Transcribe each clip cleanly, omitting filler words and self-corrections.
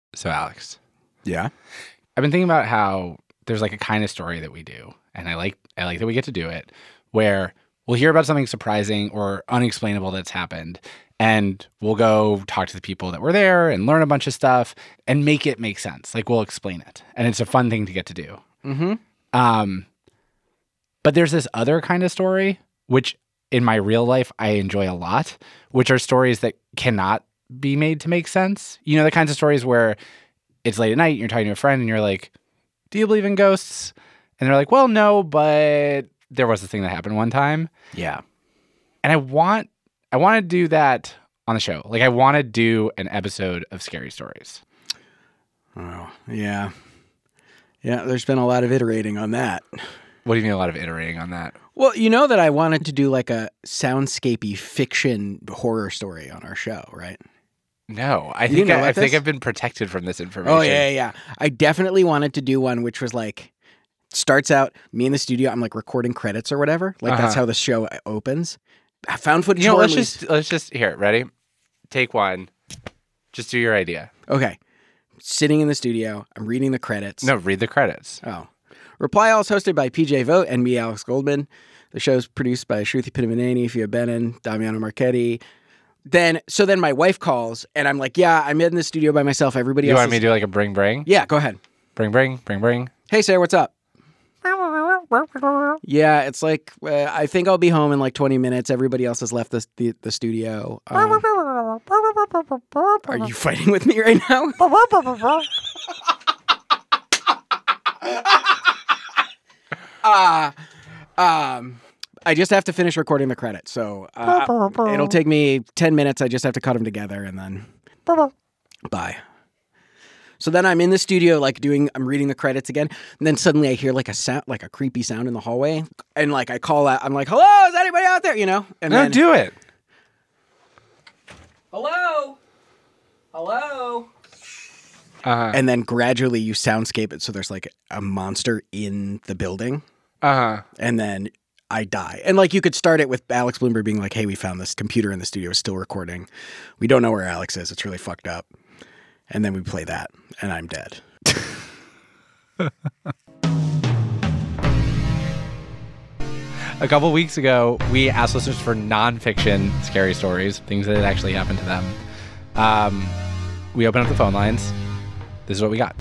So, Alex. Yeah? I've been thinking about how there's like a kind of story that we do, and I like that we get to do it, where we'll hear about something surprising or unexplainable that's happened, and we'll go talk to the people that were there and learn a bunch of stuff and make it make sense. Like, we'll explain it, and it's a fun thing to get to do. Mm-hmm. But there's this other kind of story, which in my real life I enjoy a lot, which are stories that cannot be made to make sense. You know, the kinds of stories where it's late at night, you're talking to a friend, and you're like, do you believe in ghosts? And they're like, well, no, but there was a thing that happened one time. Yeah. And I want to do that on the show. Like, I want to do an episode of Scary Stories. Oh, yeah. Yeah, there's been a lot of iterating on that. What do you mean a lot of iterating on that? Well, you know that I wanted to do like a soundscapey fiction horror story on our show, right? No, I You think know about I think this? I've been protected from this information. Oh, yeah. I definitely wanted to do one which was like, starts out, me in the studio, I'm like recording credits or whatever. Like that's how the show opens. I found footage. You know, horror let's just here, ready? Take one. Just do your idea. Okay. Sitting in the studio, I'm reading the credits. No, read the credits. Oh. Reply All is hosted by PJ Vogt and me, Alex Goldman. The show's produced by Shruti Pinamaneni, Fia Benin, Damiano Marchetti. Then my wife calls, and I'm like, yeah, I'm in the studio by myself. Everybody You else want me to do like a bring bring? Yeah, go ahead. Bring. Hey, Sarah, what's up? Yeah, it's like, I think I'll be home in like 20 minutes. Everybody else has left the studio. Are you fighting with me right now? I just have to finish recording the credits, so it'll take me 10 minutes. I just have to cut them together, and then bye. So then I'm in the studio, like I'm reading the credits again, and then suddenly I hear like a sound, like a creepy sound in the hallway, and like I call out, I'm like, "Hello, is anybody out there?" You know? And No, then, do it. Hello. And then gradually you soundscape it so there's like a monster in the building. And then I die. And like you could start it with Alex Bloomberg being like, hey, we found this computer in the studio is still recording. We don't know where Alex is. It's really fucked up. And then we play that and I'm dead. A couple weeks ago, we asked listeners for nonfiction scary stories, things that had actually happened to them. We opened up the phone lines. This is what we got.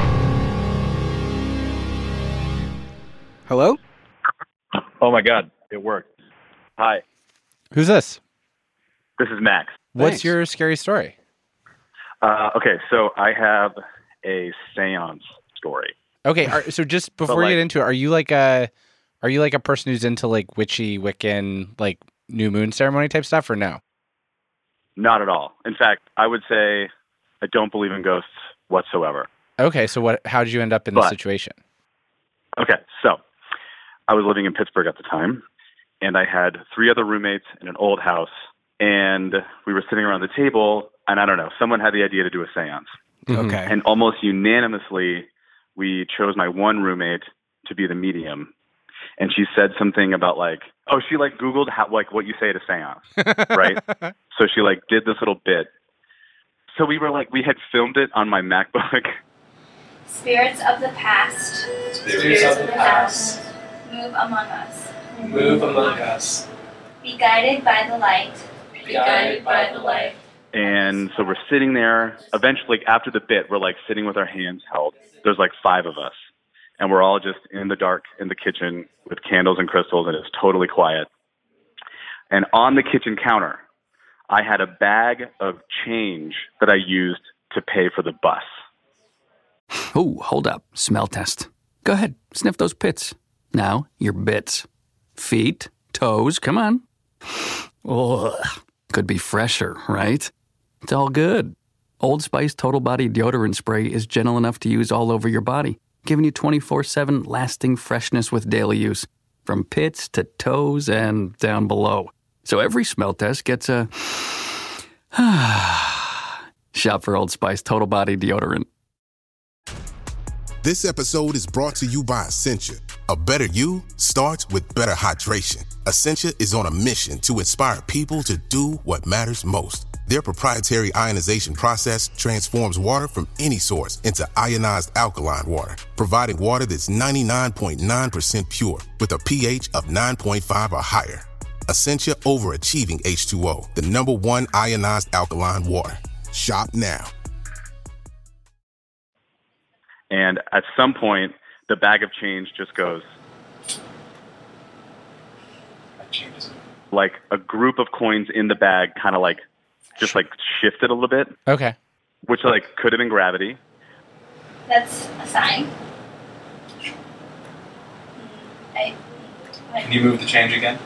Hello? Oh my God, it worked. Hi, Who's this? this is Max. What's Thanks. your scary story? Okay, so I have a seance story. Okay, so just before we like- get into it, are you like a person who's into like witchy, Wiccan, like new moon ceremony type stuff, or no? Not at all. In fact, I would say I don't believe in ghosts whatsoever. Okay, so how did you end up in this But- situation? Okay, so I was living in Pittsburgh at the time, and I had 3 other roommates in an old house, and we were sitting around the table, and I don't know, someone had the idea to do a seance. Okay. And almost unanimously, we chose my one roommate to be the medium. And she said something about like, oh, she like Googled how, like what you say at a seance, right? So she like did this little bit. So we were like, we had filmed it on my MacBook. Spirits of the past, Spirits of the past, move among us. move among us. Be guided by the light. Be guided by the light. And so we're sitting there. Eventually, after the bit, we're like sitting with our hands held. There's like 5 of us. And we're all just in the dark in the kitchen with candles and crystals, and it's totally quiet. And on the kitchen counter, I had a bag of change that I used to pay for the bus. Oh, hold up. Smell test. Go ahead. Sniff those pits. Now, your bits. Feet, toes, come on. Ugh. Could be fresher, right? It's all good. Old Spice Total Body Deodorant Spray is gentle enough to use all over your body, giving you 24/7 lasting freshness with daily use, from pits to toes and down below. So every smell test gets a shop for Old Spice Total Body Deodorant. This episode is brought to you by Essentia. A better you starts with better hydration. Essentia is on a mission to inspire people to do what matters most. Their proprietary ionization process transforms water from any source into ionized alkaline water, providing water that's 99.9% pure with a pH of 9.5 or higher. Essentia overachieving H2O, the #1 ionized alkaline water. Shop now. And at some point, the bag of change just goes. That changes. Like a group of coins in the bag kind of like just like shifted a little bit, Okay. which like could have been gravity. That's a sign. Can you move the change again?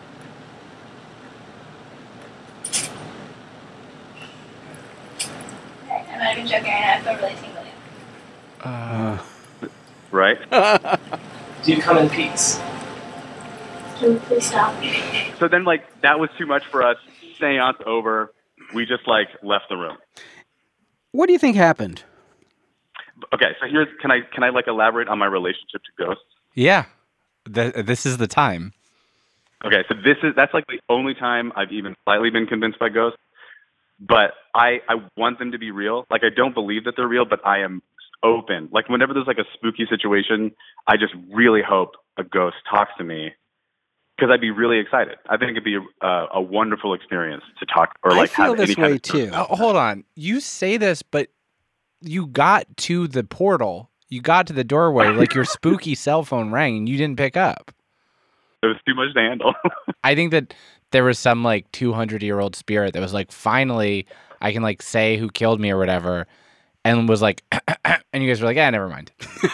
I'm not even joking. I feel really tingly. Right? Do you come in peace? Can you please stop? So then like that was too much for us. Seance over. We just like left the room. What do you think happened? Okay, so here's can I like elaborate on my relationship to ghosts? Yeah. This is the time. Okay, so that's like the only time I've even slightly been convinced by ghosts. But I want them to be real. Like I don't believe that they're real, but I am open. Like whenever there's like a spooky situation, I just really hope a ghost talks to me because I'd be really excited. I think it'd be a wonderful experience to talk or like I feel have this any kind way of too. Hold on. You say this, but you got to the portal. You got to the doorway. Like your spooky cell phone rang and you didn't pick up. It was too much to handle. I think that there was some like 200-year-old spirit that was like, finally, I can like say who killed me or whatever, and was like, and you guys were like, never mind.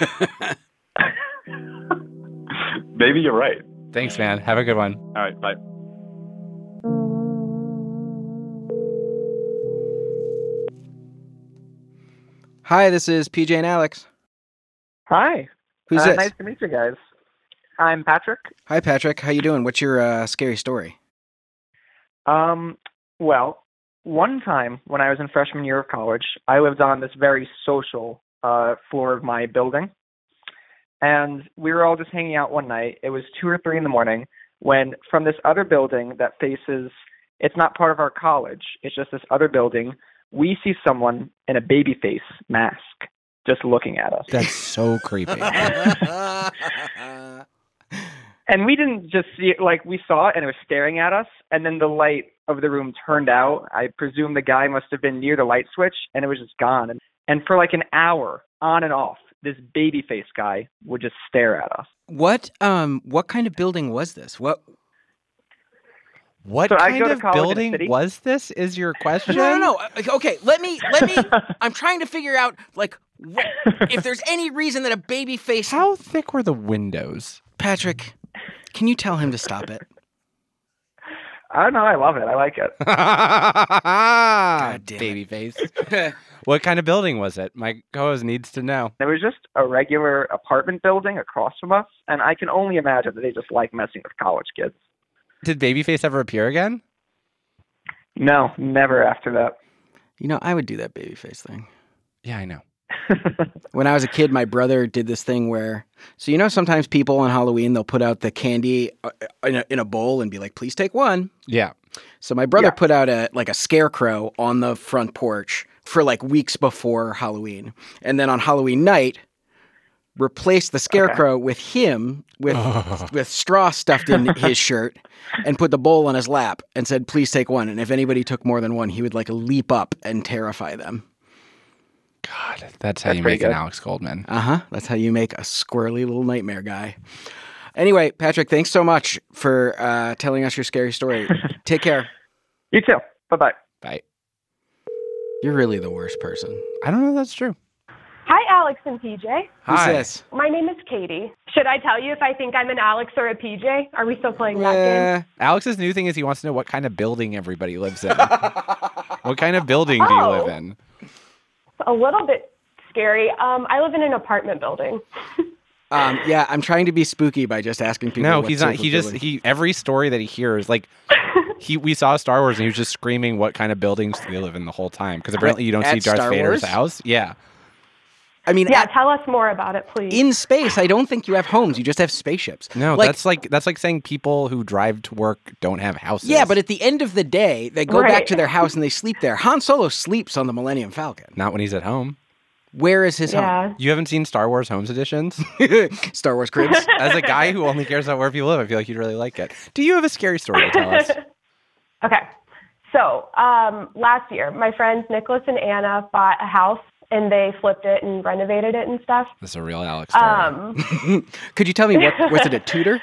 Maybe you're right. Thanks, man. Have a good one. All right, bye. Hi, this is PJ and Alex. Hi. Who's this? Nice to meet you guys. I'm Patrick. Hi, Patrick. How you doing? What's your scary story? Well, one time when I was in freshman year of college, I lived on this very social floor of my building. And we were all just hanging out one night. It was 2 or 3 in the morning when from this other building that faces, it's not part of our college, it's just this other building, we see someone in a baby face mask just looking at us. That's so creepy. And we didn't just see it, like we saw it and it was staring at us, and then the light of the room turned out. I presume the guy must have been near the light switch and it was just gone. And for like an hour, on and off, this baby face guy would just stare at us. What kind of building was this? What So I kind go to of college in a building city. was this? Is your question? No. Okay, let me I'm trying to figure out like if there's any reason that a baby face How thick were the windows? Patrick, can you tell him to stop it? I don't know. I love it. I like it. God damn it. Baby face. What kind of building was it? My co-host needs to know. It was just a regular apartment building across from us, and I can only imagine that they just like messing with college kids. Did Babyface ever appear again? No, never after that. You know, I would do that baby face thing. Yeah, I know. When I was a kid, my brother did this thing where, so you know, sometimes people on Halloween, they'll put out the candy in a bowl and be like, please take one. Yeah. So my brother put out a scarecrow on the front porch for like weeks before Halloween. And then on Halloween night, replaced the scarecrow with him with straw stuffed in his shirt and put the bowl on his lap and said, please take one. And if anybody took more than one, he would like leap up and terrify them. God, that's how you make an Alex Goldman. That's how you make a squirrely little nightmare guy. Anyway, Patrick, thanks so much for telling us your scary story. Take care. You too. Bye-bye. Bye. You're really the worst person. I don't know if that's true. Hi, Alex and PJ. Who's this? My name is Katie. Should I tell you if I think I'm an Alex or a PJ? Are we still playing that game? Alex's new thing is he wants to know what kind of building everybody lives in. What kind of building do you live in? A little bit scary. I live in an apartment building. Yeah, I'm trying to be spooky by just asking people. No, what he's not. type of building. He every story that he hears, like we saw Star Wars and he was just screaming what kind of buildings do they live in the whole time because apparently you don't see Darth Star Vader's Wars? house. Yeah. I mean, Yeah, tell us more about it, please. in space, I don't think you have homes. You just have spaceships. No, Like- that's like saying people who drive to work don't have houses. Yeah, but at the end of the day, they go back Right. to their house and they sleep there. Han Solo sleeps on the Millennium Falcon. not when he's at home. Where is his Yeah. You haven't seen Star Wars Homes Editions? home? Star Wars cribs. As a guy who only cares about where people live, I feel like you'd really like it. Do you have a scary story to tell us? Okay. So last year, my friends Nicholas and Anna bought a house, and they flipped it and renovated it and stuff. This is a real Alex story. Could you tell me was it a Tudor?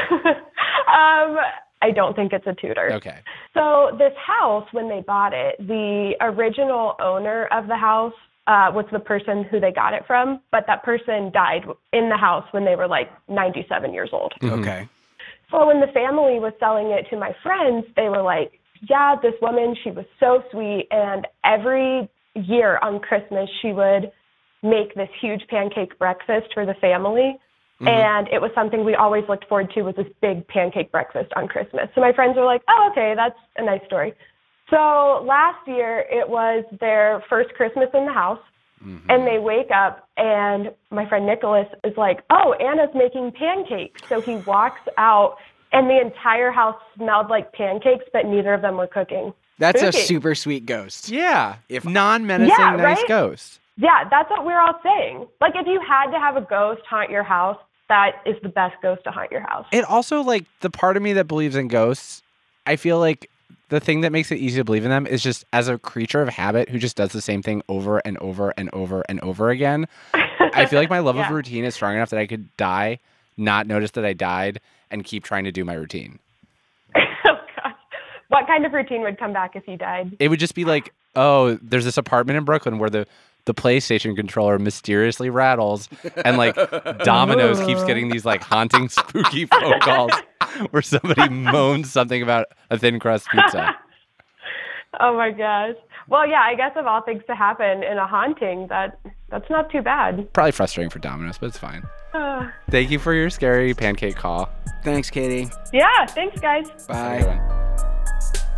I don't think it's a Tudor. Okay. So this house, when they bought it, the original owner of the house was the person who they got it from, but that person died in the house when they were like 97 years old. Okay. So when the family was selling it to my friends, they were like, yeah, this woman, she was so sweet, and every year on Christmas, she would make this huge pancake breakfast for the family. And it was something we always looked forward to, was this big pancake breakfast on Christmas. So my friends were like, oh, okay, that's a nice story. So last year, it was their first Christmas in the house, and they wake up, and my friend Nicholas is like, oh, Anna's making pancakes. So he walks out, and the entire house smelled like pancakes, but neither of them were cooking. That's a Spooky. super sweet ghost. Yeah. If non-menacing, Yeah, nice right? ghost. Yeah, that's what we're all saying. Like, if you had to have a ghost haunt your house, that is the best ghost to haunt your house. It also, like, the part of me that believes in ghosts, I feel like the thing that makes it easy to believe in them is just as a creature of habit who just does the same thing over and over and over and over again. I feel like my love of Yeah. routine is strong enough that I could die, not notice that I died, and keep trying to do my routine. Oh, gosh. What kind of routine would come back if you died? It would just be like, oh, there's this apartment in Brooklyn where the PlayStation controller mysteriously rattles, and like Domino's keeps getting these like haunting, spooky phone calls where somebody moans something about a thin crust pizza. Oh, my gosh. Well, yeah, I guess of all things to happen in a haunting, that's not too bad. Probably frustrating for Domino's, but it's fine. Uh, Thank you for your scary pancake call. Thanks, Katie. yeah, thanks, guys. Have a good Bye. one.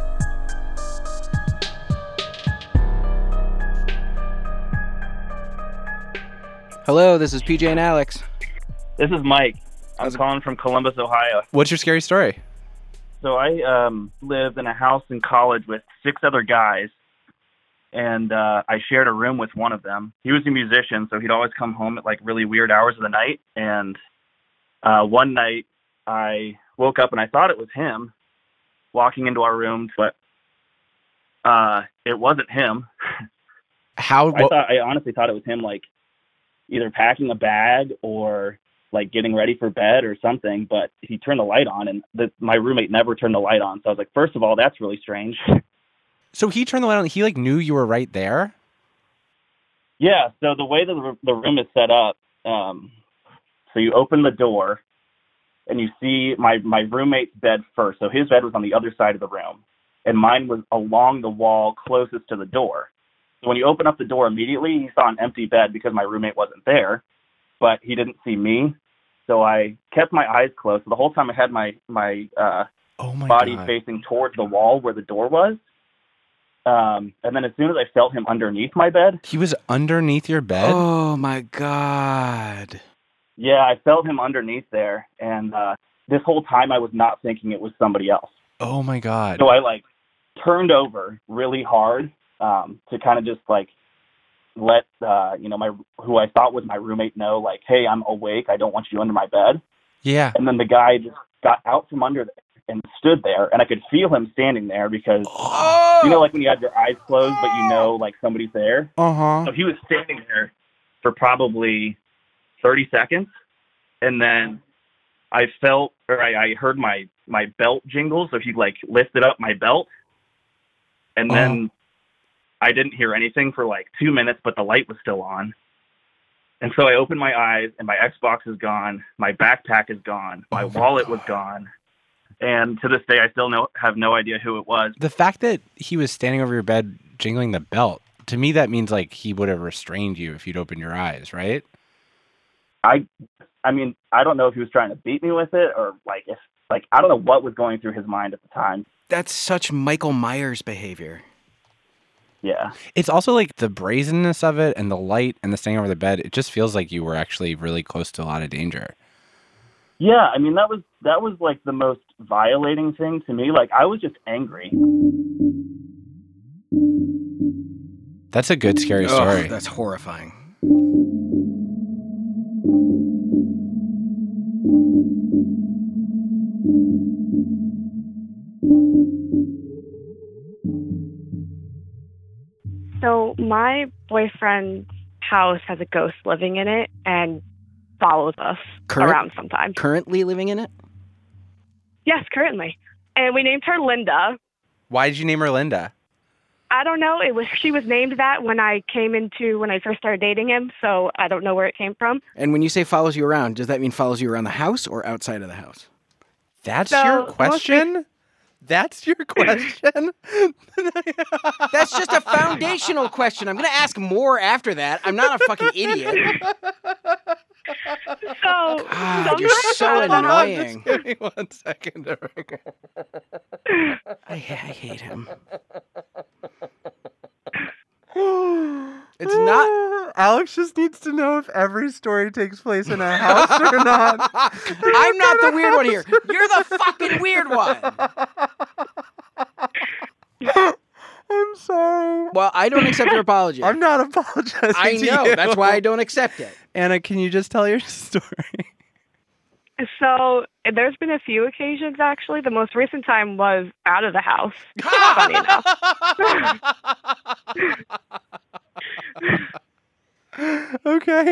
Hello, this is PJ and Alex. This is Mike. I'm How's it- calling from Columbus, Ohio. What's your scary story? So I lived in a house in college with 6 other guys, and I shared a room with one of them. He was a musician, so he'd always come home at like really weird hours of the night. And one night I woke up and I thought it was him walking into our room, but it wasn't him. I honestly thought it was him, like either packing a bag or like getting ready for bed or something, but he turned the light on, and my roommate never turned the light on. So I was like, first of all, that's really strange. So he turned the light on. He like knew you were right there. Yeah. So the way the room is set up, so you open the door and you see my roommate's bed first. So his bed was on the other side of the room, and mine was along the wall closest to the door. So when you open up the door immediately, he saw an empty bed because my roommate wasn't there, but he didn't see me. So I kept my eyes closed. So the whole time I had my body God. facing towards the wall where the door was. And then as soon as I felt him underneath my bed. He was underneath your bed? Oh, my God. Yeah, I felt him underneath there. And this whole time I was not thinking it was somebody else. Oh, my God. So I like turned over really hard to kind of just like let who I thought was my roommate know, like, hey, I'm awake. I don't want you under my bed. Yeah. And then the guy just got out from under there and stood there, and I could feel him standing there because you know, like when you have your eyes closed, but you know, like somebody's there. Uh-huh. So he was standing there for probably 30 seconds, and then I heard my belt jingle. So he like lifted up my belt, and then I didn't hear anything for like 2 minutes, but the light was still on. And so I opened my eyes, and my Xbox is gone, my backpack is gone, my wallet was gone, and to this day I still have no idea who it was. The fact that he was standing over your bed jingling the belt, to me that means like he would have restrained you if you'd opened your eyes, right? I mean, I don't know if he was trying to beat me with it, or like if I don't know what was going through his mind at the time. That's such Michael Myers behavior. Yeah. It's also like the brazenness of it and the light and the staying over the bed. It just feels like you were actually really close to a lot of danger. Yeah, I mean, that was like the most violating thing to me. Like, I was just angry. That's a good, scary story. That's horrifying. So my boyfriend's house has a ghost living in it and follows us around sometimes. Currently living in it? Yes, currently. And we named her Linda. Why did you name her Linda? I don't know. She was named that when I first started dating him, so I don't know where it came from. And when you say follows you around, does that mean follows you around the house or outside of the house? That's your question? That's your question? That's just a foundational question. I'm going to ask more after that. I'm not a fucking idiot. So, God, you're so annoying. Just give me 1 second. I hate him. It's not. Alex just needs to know if every story takes place in a house or not. I'm not the weird one here. You're the fucking weird one. I'm sorry. Well, I don't accept your apology. I'm not apologizing. I know. to you. That's why I don't accept it. Anna, can you just tell your story? So there's been a few occasions, actually. The most recent time was out of the house. Funny enough. Okay.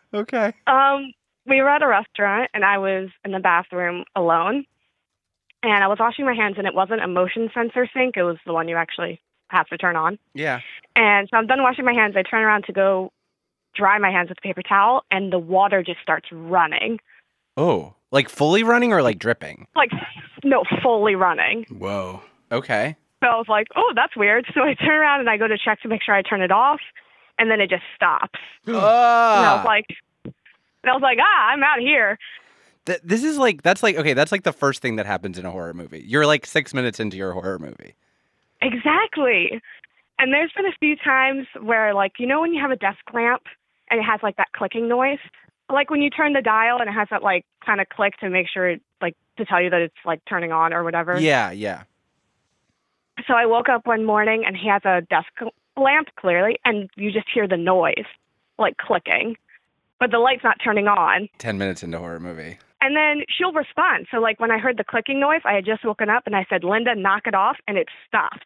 We were at a restaurant, and I was in the bathroom alone. And I was washing my hands, and it wasn't a motion sensor sink. It was the one you actually have to turn on. Yeah. And so I'm done washing my hands. I turn around to go dry my hands with a paper towel, and the water just starts running. Oh, like fully running or like dripping? No, fully runing. Whoa. Okay. So I was like, oh, that's weird. So I turn around and I go to check to make sure I turn it off, and then it just stops. And I was like, I'm out of here. That's like the first thing that happens in a horror movie. You're like 6 minutes into your horror movie. Exactly. And there's been a few times where, like, you know when you have a desk lamp and it has, like, that clicking noise? Like when you turn the dial and it has that, like, kind of click to make sure, like, to tell you that it's, like, turning on or whatever. Yeah. So I woke up one morning and he has a desk lamp, clearly, and you just hear the noise, like, clicking. But the light's not turning on. 10 minutes into a horror movie. And then she'll respond. So, like, when I heard the clicking noise, I had just woken up and I said, Linda, knock it off, and it stopped.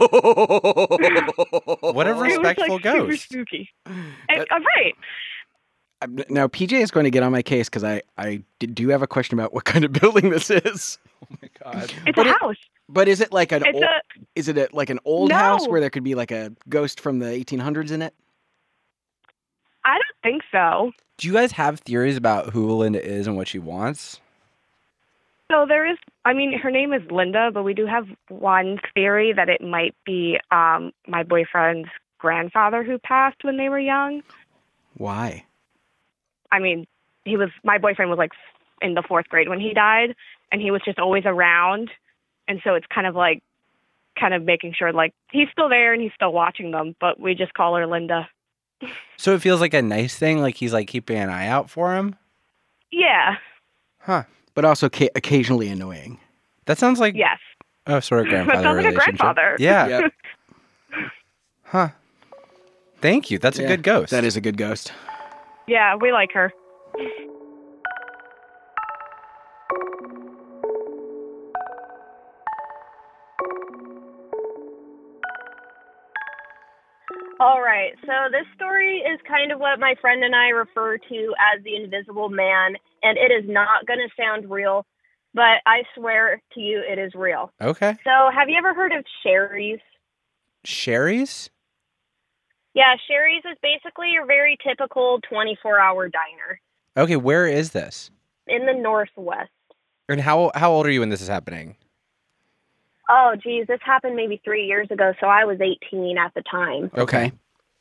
What a respectful it was, like, ghost. super spooky. Right. Now, PJ is going to get on my case because I do have a question about what kind of building this is. Oh, my God. It's a house. But is it like an It's old, a- is it like an old No. house where there could be like a ghost from the 1800s in it? I don't think so. Do you guys have theories about who Linda is and what she wants? So there is, I mean, her name is Linda, but we do have one theory that it might be my boyfriend's grandfather who passed when they were young. Why? I mean, my boyfriend was like in the 4th grade when he died, and he was just always around. And so it's kind of making sure like he's still there and he's still watching them, but we just call her Linda. So it feels like a nice thing, like he's like keeping an eye out for him? Yeah. Huh. But also occasionally annoying. That sounds like Yes. a sort of grandfather That sounds like a relationship. grandfather. Yeah. Yep. Huh. Thank you. That's a good ghost. That is a good ghost. Yeah, we like her. All right, so this story is kind of what my friend and I refer to as the invisible man, and it is not going to sound real, but I swear to you it is real. Okay. So have you ever heard of Sherry's? Sherry's? Yeah, Sherry's is basically your very typical 24-hour diner Okay, where is this? in the Northwest. And how old are you when this is happening? Oh, geez, this happened maybe 3 years ago, so I was 18 at the time. Okay.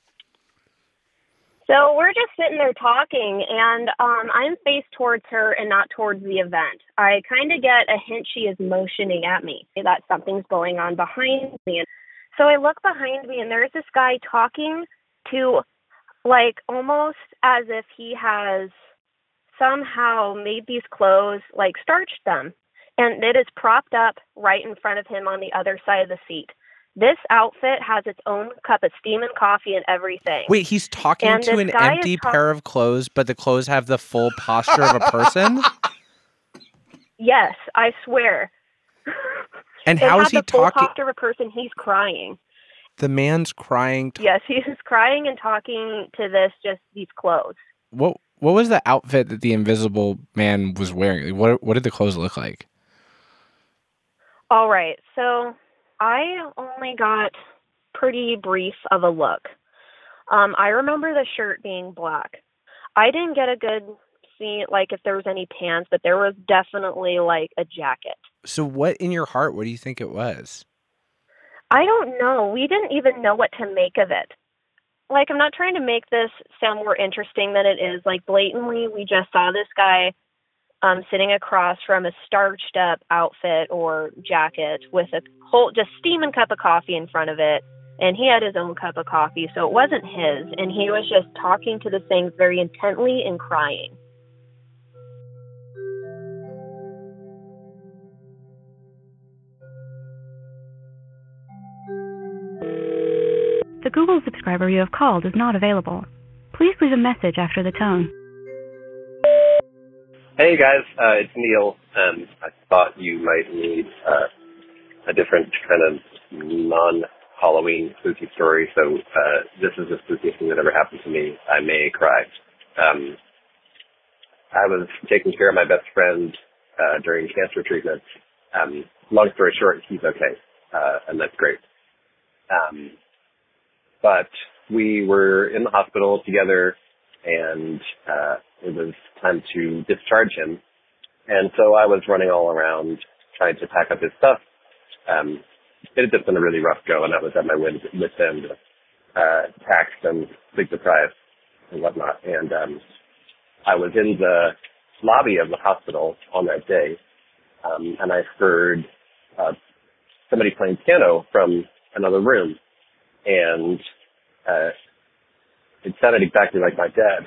So we're just sitting there talking, and I'm faced towards her and not towards the event. I kind of get a hint she is motioning at me, that something's going on behind me. So I look behind me, and there's this guy talking to, like, almost as if he has somehow made these clothes, like, starched them. And it is propped up right in front of him on the other side of the seat. This outfit has its own cup of steaming coffee and everything. Wait, he's talking And to this an guy empty is pair of clothes, but the clothes have the full posture of a person? Yes, I swear. And It how had is he the full talking? posture of a person. He's crying. The man's crying. Yes, he's crying and talking to these clothes. What was the outfit that the Invisible Man was wearing? What did the clothes look like? All right, so I only got pretty brief of a look. I remember the shirt being black. I didn't get a good see, like, if there was any pants, but there was definitely, like, a jacket. So what in your heart, what do you think it was? I don't know. We didn't even know what to make of it. Like, I'm not trying to make this sound more interesting than it is. Like, blatantly, we just saw this guy sitting across from a starched up outfit or jacket with a whole just steaming cup of coffee in front of it. And he had his own cup of coffee, so it wasn't his. And he was just talking to the thing very intently and crying. The Google subscriber you have called is not available. Please leave a message after the tone. Hey guys, it's Neil. I thought you might need a different kind of non-Halloween spooky story, so this is the spookiest thing that ever happened to me. I may cry. I was taking care of my best friend during cancer treatment. Long story short, he's okay, and that's great. But we were in the hospital together, and it was time to discharge him. And so I was running all around trying to pack up his stuff. It had just been a really rough go, and I was at my wit's end, taxed and sleep deprived and whatnot. And I was in the lobby of the hospital on that day, and I heard somebody playing piano from another room. And it sounded exactly like my dad.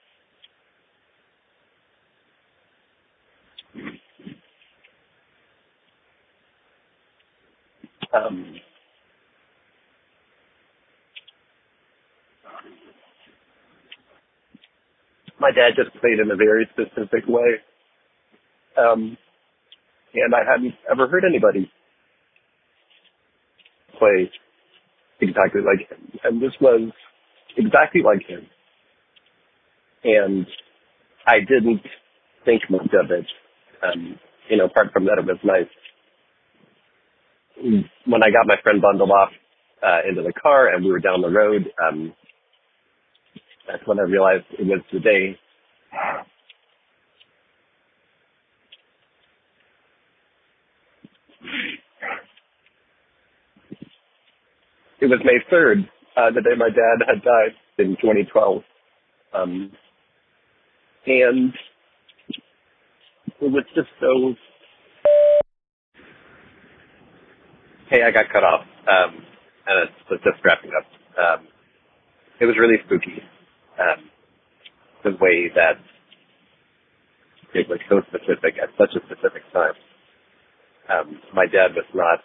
My dad just played in a very specific way. And I hadn't ever heard anybody play exactly like him. And this was exactly like him. And I didn't think much of it. Apart from that, it was nice. When I got my friend bundled off into the car and we were down the road, that's when I realized it was the day. It was May 3rd, the day my dad had died in 2012. And it was just so... Hey, I got cut off, and it's just wrapping up. It was really spooky, the way that it was so specific at such a specific time. My dad was not,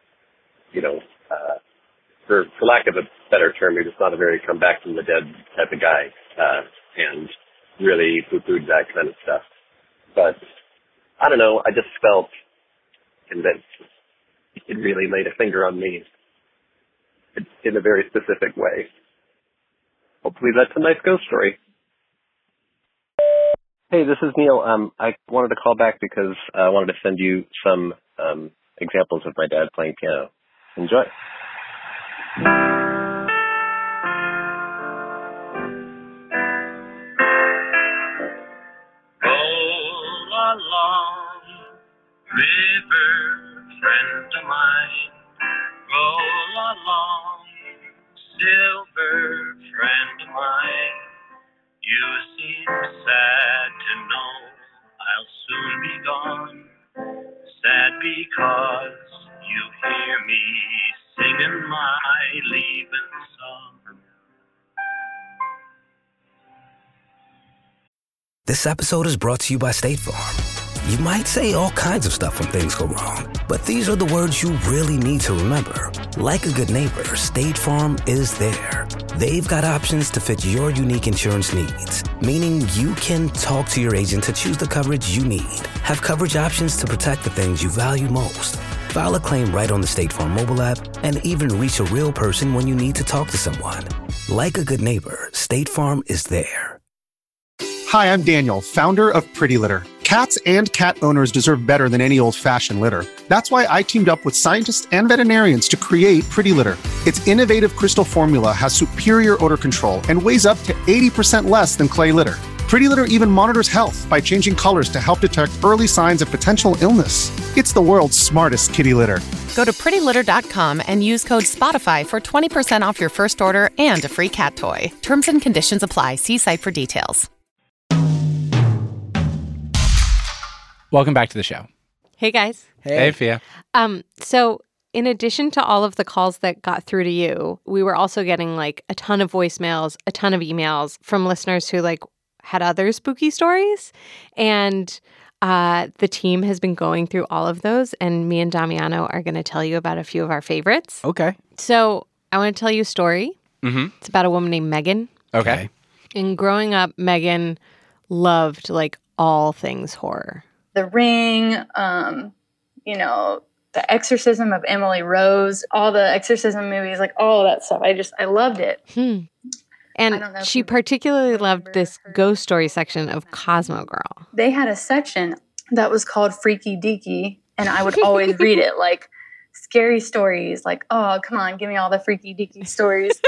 for lack of a better term, he was not a very come back from the dead type of guy, and really poo-pooed that kind of stuff. But, I don't know, I just felt convinced. It really laid a finger on me in a very specific way. Hopefully that's a nice ghost story. Hey, this is Neil. I wanted to call back because I wanted to send you some examples of my dad playing piano. Enjoy. Roll along, river, friend of mine. Roll along, silver, friend of mine. You seem sad to know I'll soon be gone. Sad because you hear me singing my This episode is brought to you by State Farm. You might say all kinds of stuff when things go wrong, but these are the words you really need to remember. Like a good neighbor, State Farm is there. They've got options to fit your unique insurance needs, meaning you can talk to your agent to choose the coverage you need, have coverage options to protect the things you value most, file a claim right on the State Farm mobile app, and even reach a real person when you need to talk to someone. Like a good neighbor, State Farm is there. Hi, I'm Daniel, founder of Pretty Litter. Cats and cat owners deserve better than any old-fashioned litter. That's why I teamed up with scientists and veterinarians to create Pretty Litter. Its innovative crystal formula has superior odor control and weighs up to 80% less than clay litter. Pretty Litter even monitors health by changing colors to help detect early signs of potential illness. It's the world's smartest kitty litter. Go to prettylitter.com and use code SPOTIFY for 20% off your first order and a free cat toy. Terms and conditions apply. See site for details. Welcome back to the show. Hey, guys. Hey, Fia. So in addition to all of the calls that got through to you, we were also getting like a ton of voicemails, a ton of emails from listeners who like had other spooky stories. And the team has been going through all of those. And me and Damiano are going to tell you about a few of our favorites. Okay. So I want to tell you a story. Mm-hmm. It's about a woman named Megan. Okay. And growing up, Megan loved like all things horror. The Ring, you know, The Exorcism of Emily Rose, all the exorcism movies, like all of that stuff. I loved it. And she particularly loved this ghost story section of Cosmo Girl. They had a section that was called Freaky Deaky, and I would always read it, like scary stories, like, oh, come on, give me all the Freaky Deaky stories.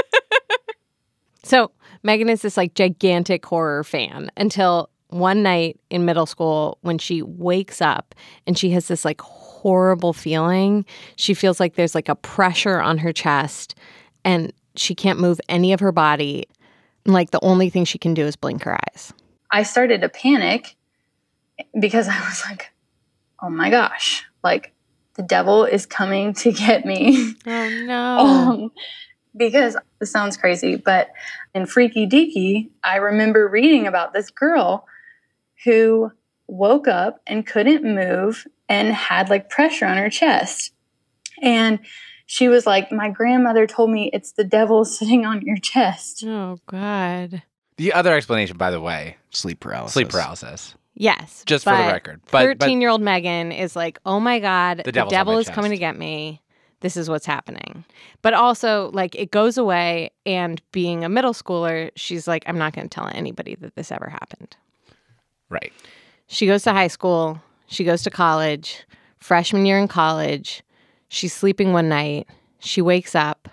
So Megan is this like gigantic horror fan until one night in middle school when she wakes up and she has this like horrible feeling. She feels like there's like a pressure on her chest and she can't move any of her body. Like the only thing she can do is blink her eyes. I started to panic because I was like, oh my gosh, like the devil is coming to get me. Oh no. Because this sounds crazy, but in Freaky Deaky, I remember reading about this girl who woke up and couldn't move and had like pressure on her chest. And she was like, my grandmother told me it's the devil sitting on your chest. Oh, God. The other explanation, by the way. Sleep paralysis. Sleep paralysis. Yes. Just for the record. But 13-year-old Megan is like, oh my God, the devil is chest. coming to get me. This is what's happening. But also, like, it goes away. And being a middle schooler, she's like, I'm not going to tell anybody that this ever happened. Right. She goes to high school. She goes to college. Freshman year in college. She's sleeping one night. She wakes up,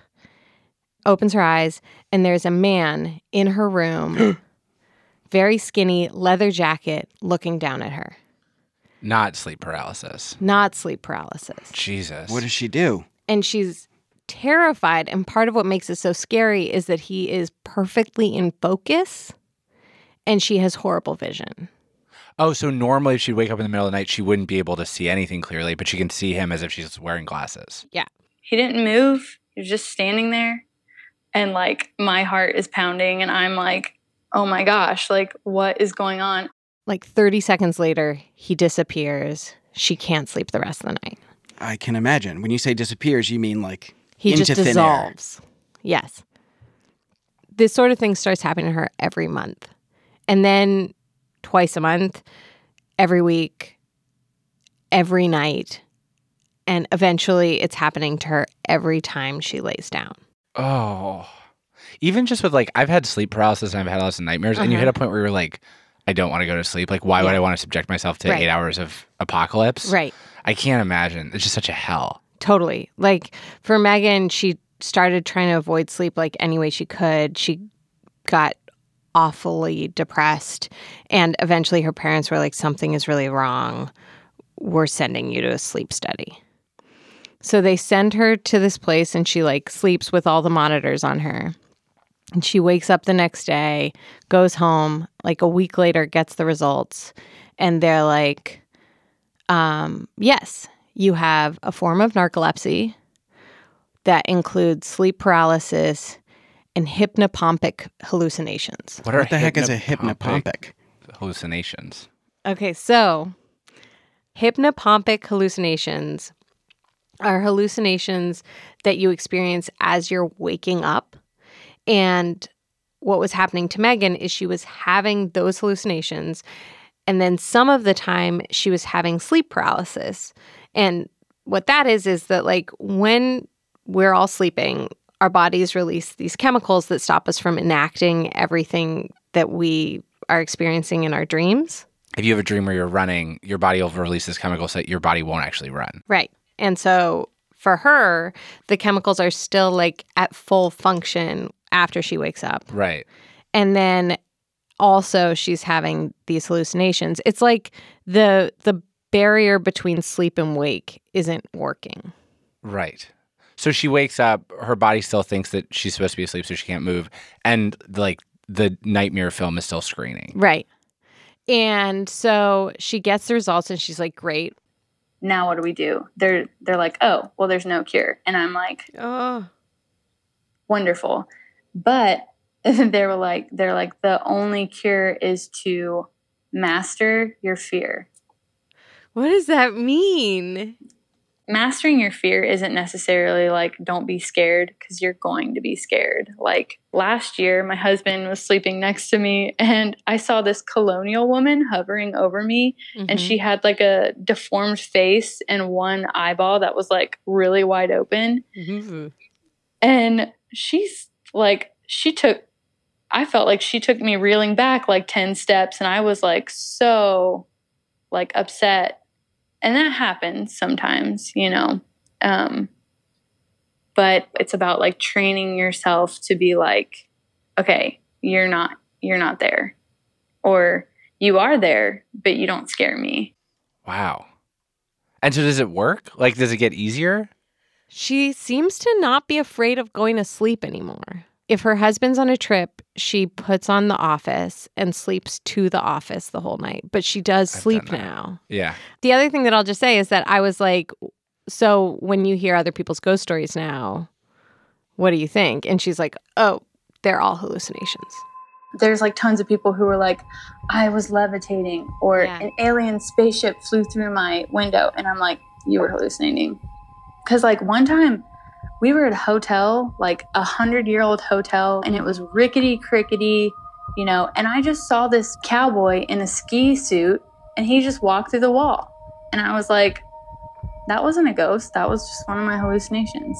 opens her eyes, and there's a man in her room, very skinny, leather jacket, looking down at her. Not sleep paralysis. Not sleep paralysis. Jesus. What does she do? And she's terrified. And part of what makes it so scary is that he is perfectly in focus and she has horrible vision. Oh, so normally if she'd wake up in the middle of the night, she wouldn't be able to see anything clearly, but she can see him as if she's wearing glasses. Yeah. He didn't move. He was just standing there. And like my heart is pounding and I'm like, oh my gosh, like what is going on? Like 30 seconds later, he disappears. She can't sleep the rest of the night. I can imagine. When you say disappears, you mean like he into just thin dissolves. Yes. This sort of thing starts happening to her every month. And then twice a month, every week, every night. And eventually it's happening to her every time she lays down. Oh. Even just with like, I've had sleep paralysis and I've had lots of nightmares. And you hit a point where you're like, I don't want to go to sleep. Like, why would I want to subject myself to 8 hours of apocalypse? Right. I can't imagine. It's just such a hell. Totally. Like for Megan, she started trying to avoid sleep like any way she could. She got awfully depressed. And eventually her parents were like, something is really wrong. We're sending you to a sleep study. So they send her to this place and she like sleeps with all the monitors on her. And she wakes up the next day, goes home, like a week later, gets the results. And they're like, yes, you have a form of narcolepsy that includes sleep paralysis and hypnopompic hallucinations. What the heck is a hypnopompic? hallucinations? Okay, so hypnopompic hallucinations are hallucinations that you experience as you're waking up. And what was happening to Megan is she was having those hallucinations, and then some of the time she was having sleep paralysis. And what that is that like when we're all sleeping, our bodies release these chemicals that stop us from enacting everything that we are experiencing in our dreams. If you have a dream where you're running, your body will release this chemical so that your body won't actually run. Right. And so for her, the chemicals are still like at full function after she wakes up. Right. And then also she's having these hallucinations. It's like the barrier between sleep and wake isn't working. Right. So she wakes up, her body still thinks that she's supposed to be asleep, so she can't move. And like the nightmare film is still screening. Right. And so she gets the results and she's like, great. Now what do we do? They're like, oh, well, there's no cure. And I'm like, oh, wonderful. But they're like, the only cure is to master your fear. What does that mean? Mastering your fear isn't necessarily like, don't be scared, because you're going to be scared. Like last year, my husband was sleeping next to me and I saw this colonial woman hovering over me, and she had like a deformed face and one eyeball that was like really wide open. And she's like, I felt like she took me reeling back like 10 steps, and I was like so like upset. And that happens sometimes, you know. But it's about like training yourself to be like, okay, you're not there. Or you are there, but you don't scare me. Wow. And so does it work? Like, does it get easier? She seems to not be afraid of going to sleep anymore. If her husband's on a trip, she puts on The Office and sleeps to The Office the whole night. But she does sleep now. Yeah. The other thing that I'll just say is that I was like, so when you hear other people's ghost stories now, what do you think? And she's like, oh, they're all hallucinations. There's like tons of people who were like, I was levitating, or an alien spaceship flew through my window. And I'm like, you were hallucinating. Because like one time, we were at a hotel, like 100-year-old hotel, and it was rickety crickety, you know, and I just saw this cowboy in a ski suit, and he just walked through the wall. And I was like, that wasn't a ghost. That was just one of my hallucinations.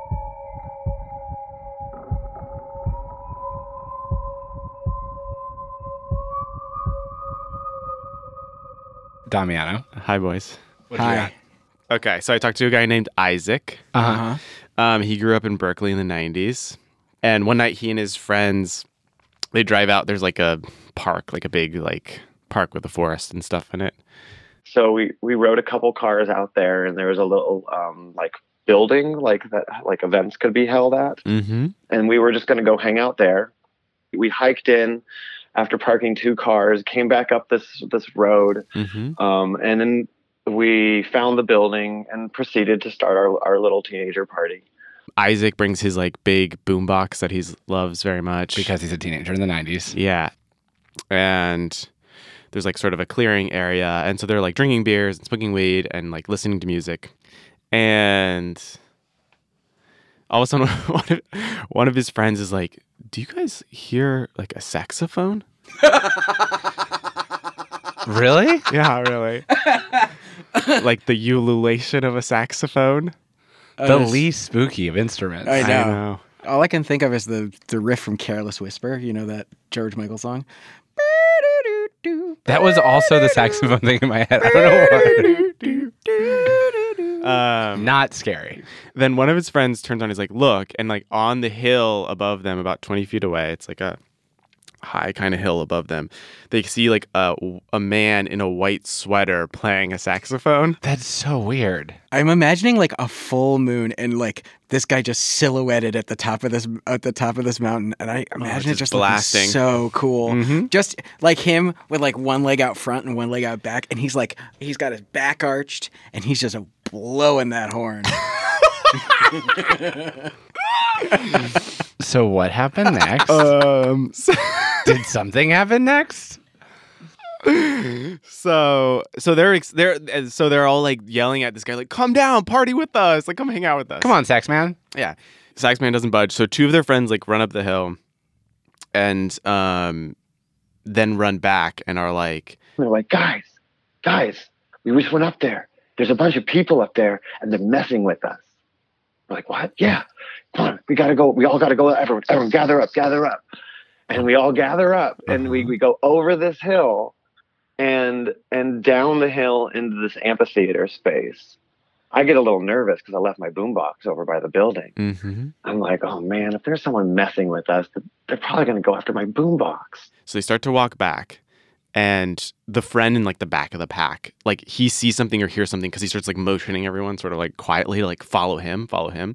Damiano. Hi, boys. What you got? Okay, so I talked to a guy named Isaac. He grew up in Berkeley in the 90s. And one night he and his friends, they drive out. There's like a park, like a big like park with a forest and stuff in it. So we rode a couple cars out there, and there was a little like building like that like events could be held at. Mm-hmm. And we were just going to go hang out there. We hiked in after parking 2 cars, came back up this road, and then we found the building and proceeded to start our little teenager party. Isaac brings his like big boombox that he loves very much because he's a teenager in the 90s. Yeah, and there's like sort of a clearing area, and so they're like drinking beers and smoking weed and like listening to music, and all of a sudden one of his friends is like, "Do you guys hear like a saxophone?" Really? Yeah, really. Like the ululation of a saxophone. The least spooky of instruments. I know. All I can think of is the riff from Careless Whisper. You know that George Michael song? That was also the saxophone thing in my head. I don't know why. Not scary. Then one of his friends turns on, he's like, look, and like on the hill above them, about 20 feet away, it's like a high kind of hill above them, they see like a man in a white sweater playing a saxophone. That's so weird. I'm imagining like a full moon and like this guy just silhouetted at the top of this mountain, and I imagine it just blasting so cool. Mm-hmm. Just like him with like one leg out front and one leg out back, and he's got his back arched and he's just blowing that horn. So what happened next? Did something happen next? So they're all like yelling at this guy, like, come down, party with us, like, come hang out with us. Come on, Sax Man. Yeah. Sax Man doesn't budge. So two of their friends like run up the hill and then run back and are like, they're like, guys, we just went up there. There's a bunch of people up there and they're messing with us. We're like, what? Yeah. Come on, we gotta go. We all gotta go. Everyone gather up. And we all gather up and we go over this hill and down the hill into this amphitheater space. I get a little nervous because I left my boombox over by the building. Mm-hmm. I'm like, oh man, if there's someone messing with us, they're probably going to go after my boombox. So they start to walk back, and the friend in like the back of the pack, like he sees something or hears something because he starts like motioning everyone sort of like quietly to like follow him.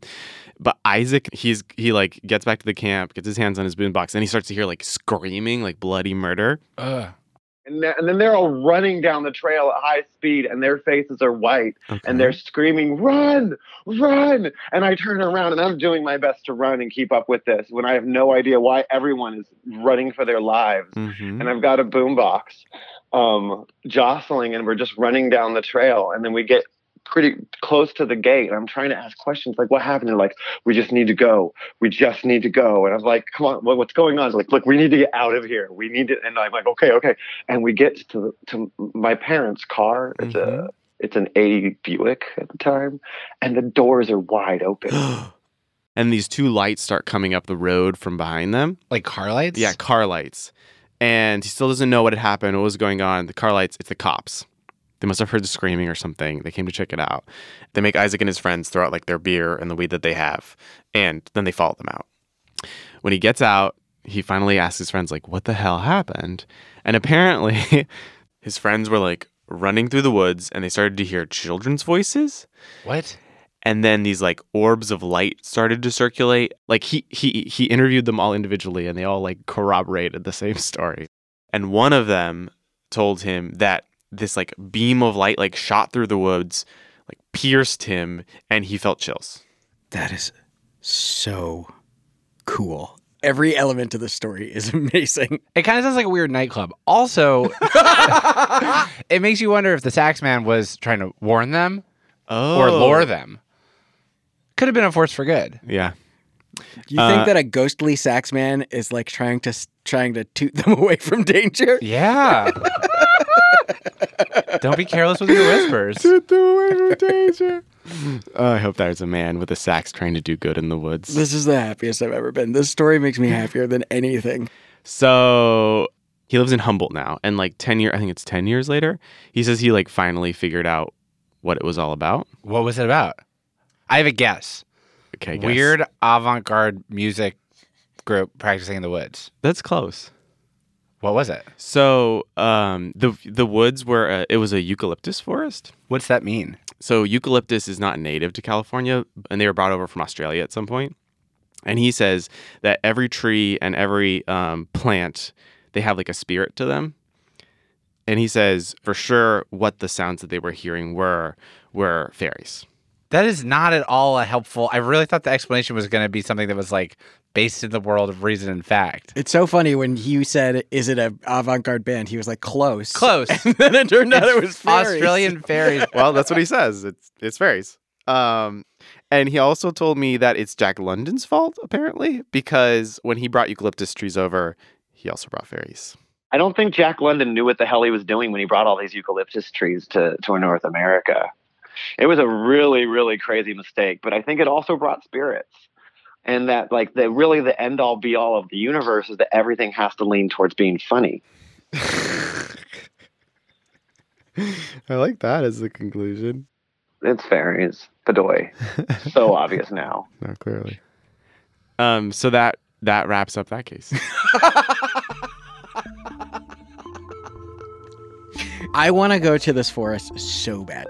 But Isaac, he like gets back to the camp, gets his hands on his boombox, and he starts to hear like screaming, like bloody murder. And then they're all running down the trail at high speed, and their faces are white, and they're screaming, run, run. And I turn around, and I'm doing my best to run and keep up with this when I have no idea why everyone is running for their lives. Mm-hmm. And I've got a boombox jostling, and we're just running down the trail. And then we get pretty close to the gate. I'm trying to ask questions like, what happened? They're like, we just need to go. And I'm like, come on, what's going on? They're like, look, we need to get out of here. We need to. And I'm like, okay. And we get to my parents' car. It's an 80 Buick at the time. And the doors are wide open. And these two lights start coming up the road from behind them. Like car lights? Yeah, car lights. And he still doesn't know what had happened, what was going on. The car lights, it's the cops. They must have heard the screaming or something. They came to check it out. They make Isaac and his friends throw out like their beer and the weed that they have, and then they follow them out. When he gets out, he finally asks his friends, like, what the hell happened? And apparently his friends were like running through the woods and they started to hear children's voices. What? And then these like orbs of light started to circulate. Like he interviewed them all individually and they all like corroborated the same story. And one of them told him that this like beam of light like shot through the woods, like pierced him, and he felt chills. That is so cool. Every element of the story is amazing. It kind of sounds like a weird nightclub. Also, it makes you wonder if the Sax Man was trying to warn them or lure them. Could have been a force for good. Yeah. You think that a ghostly sax man is like trying to toot them away from danger? Yeah. Don't be careless with your whispers. Toot them away from danger. I hope there's a man with a sax trying to do good in the woods. This is the happiest I've ever been. This story makes me happier than anything. So he lives in Humboldt now, and like 10 years later, he says he like finally figured out what it was all about. What was it about? I have a guess. Okay, guess. Weird avant-garde music group practicing in the woods. That's close. What was it? So the woods were it was a eucalyptus forest. What's that mean? So eucalyptus is not native to California, and they were brought over from Australia at some point. And he says that every tree and every plant, they have like a spirit to them. And he says for sure what the sounds that they were hearing were fairies. That is not at all a helpful. I really thought the explanation was going to be something that was like based in the world of reason and fact. It's so funny when you said, is it an avant-garde band? He was like, close. Close. And then it turned out it was fairies. Australian fairies. Well, that's what he says. It's fairies. And he also told me that it's Jack London's fault, apparently, because when he brought eucalyptus trees over, he also brought fairies. I don't think Jack London knew what the hell he was doing when he brought all these eucalyptus trees to North America. It was a really, really crazy mistake, but I think it also brought spirits. And that like the end all be all of the universe is that everything has to lean towards being funny. I like that as the conclusion. It's fairies. Padoy. So obvious now. No, clearly. So that wraps up that case. I want to go to this forest so badly.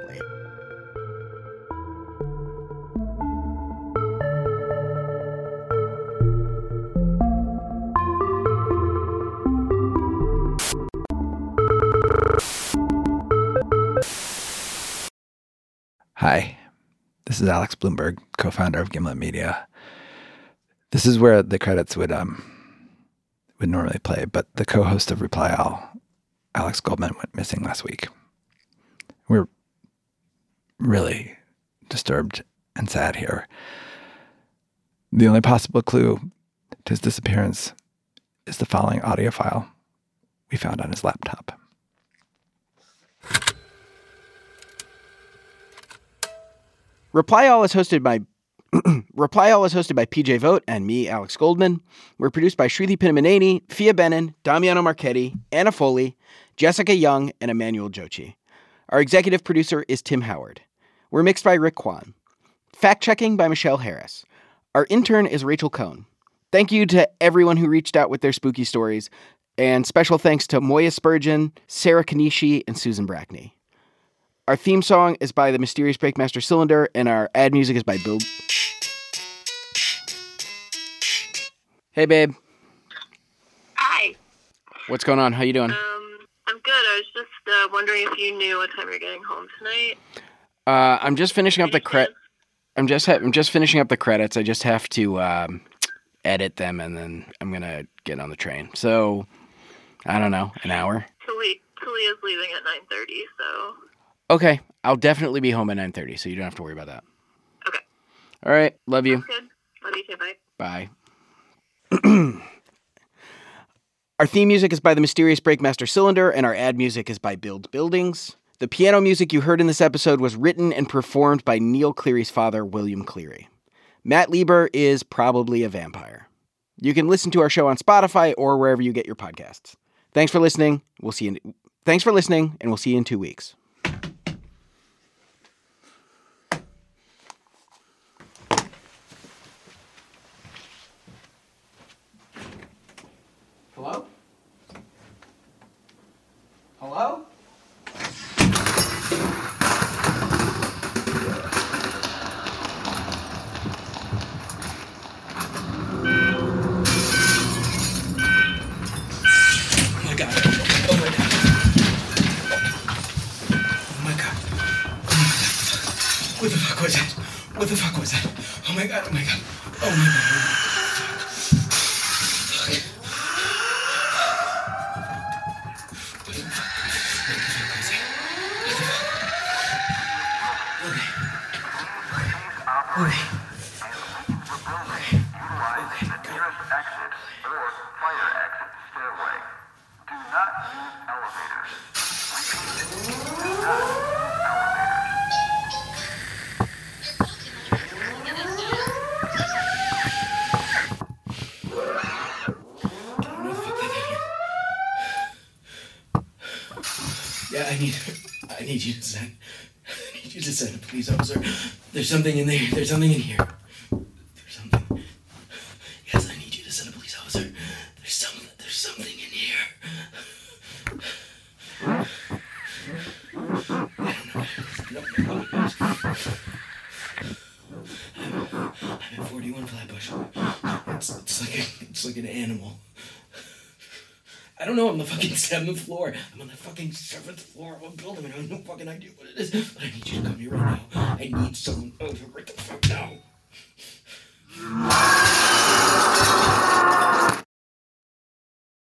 Hi, this is Alex Bloomberg, co-founder of Gimlet Media. This is where the credits would normally play, but the co-host of Reply All Alex Goldman went missing last week. We're really disturbed and sad here. The only possible clue to his disappearance is the following audio file we found on his laptop. Reply All is hosted by PJ Vogt and me, Alex Goldman. We're produced by Shruti Pinamaneni, Fia Benin, Damiano Marchetti, Anna Foley, Jessica Young, and Emmanuel Jochi. Our executive producer is Tim Howard. We're mixed by Rick Kwan. Fact-checking by Michelle Harris. Our intern is Rachel Cohn. Thank you to everyone who reached out with their spooky stories, and special thanks to Moya Spurgeon, Sarah Kanishi, and Susan Brackney. Our theme song is by the Mysterious Breakmaster Cylinder, and our ad music is by Bill. Hey, babe. Hi. What's going on? How you doing? I'm good. I was just wondering if you knew what time you're getting home tonight. I'm just finishing up the I'm just finishing up the credits. I just have to edit them, and then I'm gonna get on the train. So I don't know, an hour. Talia's leaving at 9:30, so. Okay, I'll definitely be home at 9:30, so you don't have to worry about that. Okay. All right, love you. Good. Love you too. Bye. Bye. Our theme music is by the Mysterious Breakmaster Cylinder, and our ad music is by Build Buildings. The piano music you heard in this episode was written and performed by Neil Cleary's father, William Cleary. Matt Lieber is probably a vampire. You can listen to our show on Spotify or wherever you get your podcasts. Thanks for listening. Thanks for listening, and we'll see you in 2 weeks. Hello? Hello? What the fuck was that? What the fuck was that? Oh my god, oh my god. Oh my god. I need you to send a police officer. There's something in there. There's something in here. There's something. Yes, I need you to send a police officer. There's something in here. I don't know. I'm at 41 Flatbush. It's like an animal. I don't know, I'm on the fucking 7th floor. I'm on the fucking 7th floor of a building. I have no fucking idea what it is. But I need you to come here right now. I need someone over right the fuck now.